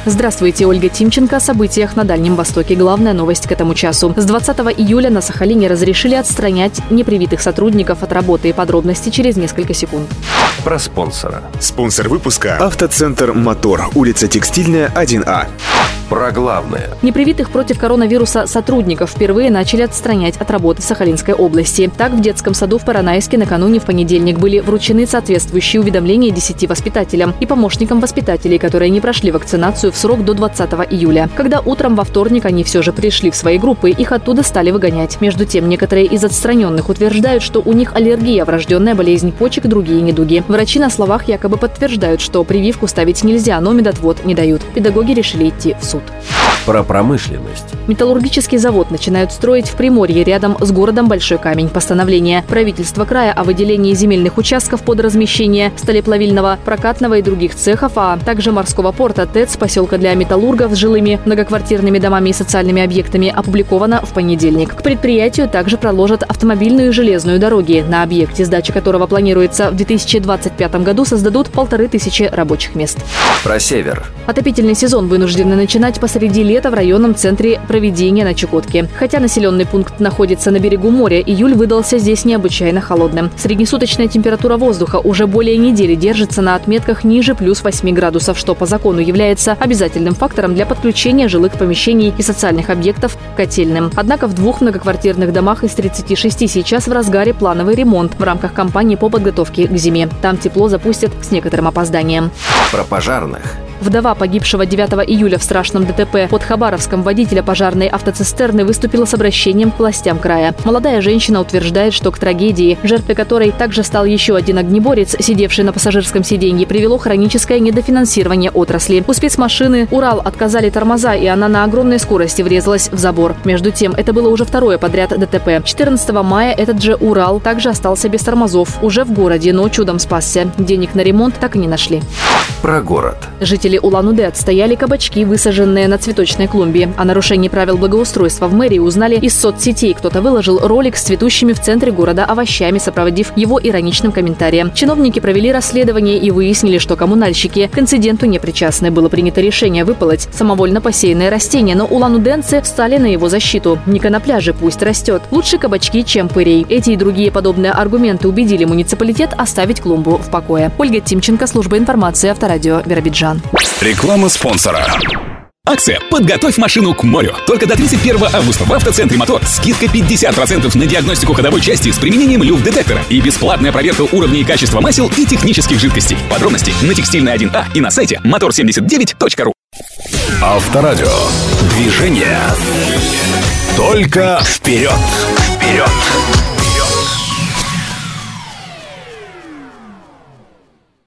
Здравствуйте, Ольга Тимченко. О событиях на Дальнем Востоке. Главная новость к этому часу. С 20 июля на Сахалине разрешили отстранять непривитых сотрудников от работы. Подробности через несколько секунд. Про спонсора. Спонсор выпуска — Автоцентр «Мотор», улица Текстильная, 1А. Про главное. Непривитых против коронавируса сотрудников впервые начали отстранять от работы в Сахалинской области. Так, в детском саду в Поронайске накануне в понедельник были вручены соответствующие уведомления 10 воспитателям и помощникам воспитателей, которые не прошли вакцинацию в срок до 20 июля. Когда утром во вторник они все же пришли в свои группы, их оттуда стали выгонять. Между тем, некоторые из отстраненных утверждают, что у них аллергия, врожденная болезнь почек и другие недуги. Врачи на словах якобы подтверждают, что прививку ставить нельзя, но медотвод не дают. Педагоги решили идти в суд. Про промышленность. Металлургический завод начинают строить в Приморье, рядом с городом Большой Камень. Постановление правительства края о выделении земельных участков под размещение сталеплавильного, прокатного и других цехов, а также морского порта ТЭЦ, поселка для металлургов с жилыми многоквартирными домами и социальными объектами, опубликовано в понедельник. К предприятию также проложат автомобильную и железную дороги, на объекте, сдача которого планируется в 2025 году, создадут 1500 рабочих мест. Про север. Отопительный сезон вынуждены начинать посреди лета в районном центре Провидения на Чукотке. Хотя населенный пункт находится на берегу моря, июль выдался здесь необычайно холодным. Среднесуточная температура воздуха уже более недели держится на отметках ниже плюс 8 градусов, что по закону является обязательным фактором для подключения жилых помещений и социальных объектов к котельным. Однако в 2 многоквартирных домах из 36 сейчас в разгаре плановый ремонт в рамках кампании по подготовке к зиме. Там тепло запустят с некоторым опозданием. Про пожарных. Вдова погибшего 9 июля в страшном ДТП под Хабаровском водителя пожарной автоцистерны выступила с обращением к властям края. Молодая женщина утверждает, что к трагедии, жертвой которой также стал еще один огнеборец, сидевший на пассажирском сиденье, привело хроническое недофинансирование отрасли. У спецмашины «Урал» отказали тормоза, и она на огромной скорости врезалась в забор. Между тем, это было уже второе подряд ДТП. 14 мая этот же «Урал» также остался без тормозов, уже в городе, но чудом спасся. Денег на ремонт так и не нашли. Про город. Жители Улан-Удэ отстояли кабачки, высаженные на цветочной клумбе. О нарушении правил благоустройства в мэрии узнали из соцсетей. Кто-то выложил ролик с цветущими в центре города овощами, сопроводив его ироничным комментарием. Чиновники провели расследование и выяснили, что коммунальщики к инциденту не причастны. Было принято решение выполоть самовольно посеянное растение, но улан-удэнцы встали на его защиту. Не конопля же пусть растет. Лучше кабачки, чем пырей. Эти и другие подобные аргументы убедили муниципалитет оставить клумбу в покое. Ольга Тимченко, служба информации, Авторадио, Биробиджан. Реклама спонсора. Акция «Подготовь машину к морю». Только до 31 августа в автоцентре «Мотор» скидка 50% на диагностику ходовой части с применением люфт-детектора и бесплатная проверка уровня и качества масел и технических жидкостей. Подробности на Текстильной 1А и на сайте motor79.ru. Авторадио. Движение. Только вперед. Вперед.